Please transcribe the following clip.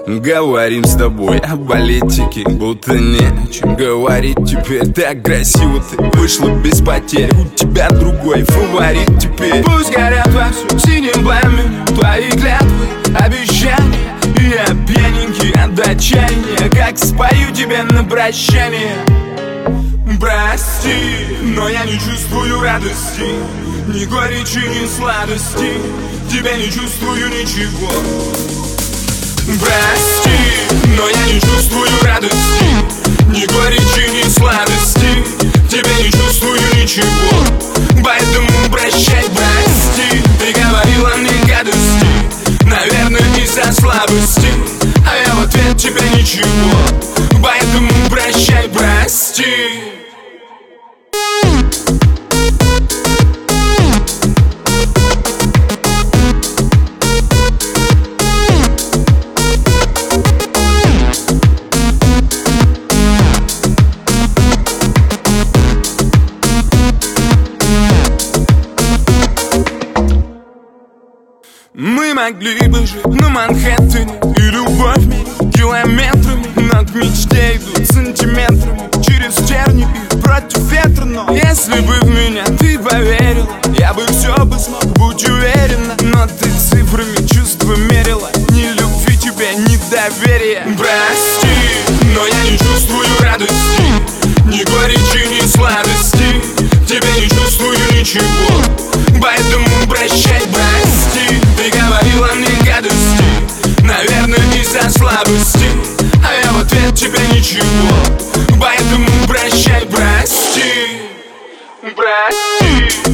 Говорим с тобой о политике, будто не о чем говорить. Теперь так красиво ты вышла без потерь. У тебя другой фаворит теперь. Пусть горят вовсю синим пламенем твои клятвы, обещания. И я пьяненький от отчаяния, как спою тебе на прощание. Прости, но я не чувствую радости, ни горечи, ни сладости. Тебя не чувствую ничего. Прости, но я не чувствую радости, ни горечи, ни сладости. Тебя не чувствую ничего. Поэтому прощай, прости. Ты говорила мне гадости, наверное, из-за слабости, а я в ответ тебе ничего. Поэтому прощай, прости. Мы могли бы жить на Манхэттене, и любовь мерить километрами, но к мечте идут сантиметрами через тернии и против ветра. Но если бы в меня ты поверила, я бы все бы смог, будь уверена. Но ты цифрами чувства мерила, ни любви тебе, ни доверия. Прости, но я не чувствую радости, ни горечи, ни сладости. Тебя не чувствую ничего. Поэтому прощай, прости. Ты говорила мне гадости, наверное, из-за слабости, а я в ответ тебе ничего. Поэтому прощай, прости. Прости.